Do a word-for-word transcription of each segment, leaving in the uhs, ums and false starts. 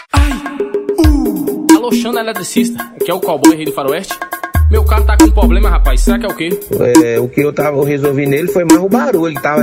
Ai, uh. Alô, Xana eletricista, aqui é o cowboy rei do faroeste. Meu carro tá com problema, rapaz, será que é o quê? É, o que eu tava eu resolvi nele foi mais o barulho, ele tava...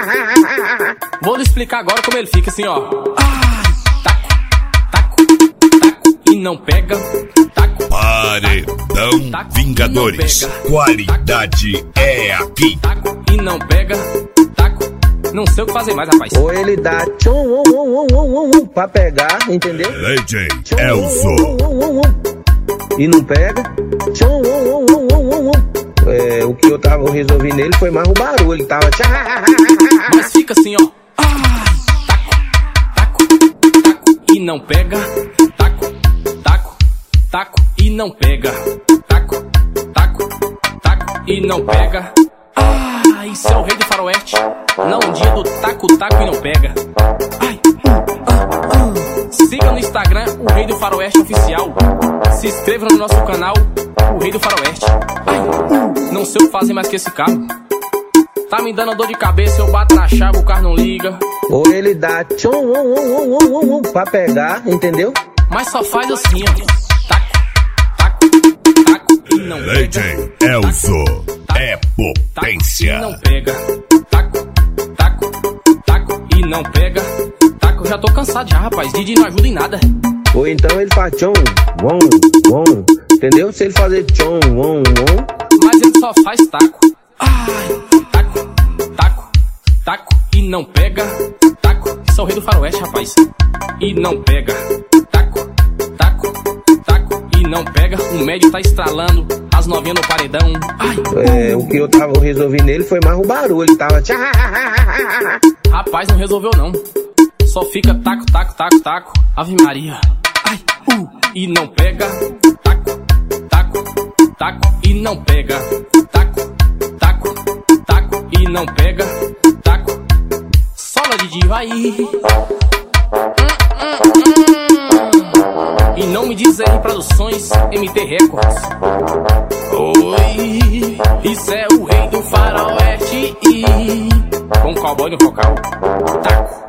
Vou lhe explicar agora como ele fica assim, ó. Ai, taco, taco, taco e não pega. Taco, Paredão taco, Vingadores, qualidade taco, é aqui. Taco e não pega, taco, não sei o que fazer mais, rapaz. Ou ele dá tchum, um, um, um, um, um, pra pegar, entendeu? D J Elzo. E não pega. Tchum, um, um, um, um. É, o que eu tava eu resolvi nele foi mais o barulho, ele tava... Mas fica assim, ó. Ai, taco, taco, taco e não pega. Taco, taco, taco e não pega. Taco, taco, taco e não pega. Ah, isso é o rei do faroeste. Não um dia do taco, taco e não pega. Ai, uh, uh, uh. Siga no Instagram o Rei do Faroeste Oficial. Se inscreva no nosso canal, o Rei do Faroeste. Ai, uh, não sei o que fazer mais que esse carro. Tá me dando dor de cabeça, eu bato na chave, o carro não liga. Ou ele dá tchum, um, um, um, um, um, pra pegar, entendeu? Mas só faz assim, ó. Taco, taco, taco e não pega. D J Elzo é potência. Taco e não pega. Taco, taco, taco e não pega. Taco, já tô cansado já, rapaz. Didi não ajuda em nada. Ou então ele faz tchum, um, um, entendeu? Se ele fazer tchum, um, um. Mas ele só faz taco. Ai, taco, taco, taco e não pega. Taco, isso é o rei do faroeste, rapaz. E não pega. Taco, taco, taco e não pega. O médio tá estralando, as novinhas no paredão. Ai, é, o que eu tava eu resolvi nele foi mais o barulho, ele tava... Rapaz, não resolveu não. Só fica taco, taco, taco, taco. Ave Maria. Ai, uh, e não pega. Taco, taco, taco e não pega. Taco, taco, taco e não pega. Taco, sola Didi, vai. Hum, hum, hum. E não me diz R Produções, M T Records. Oi, isso é o rei do faroeste. Com cowboy no vocal. Taco.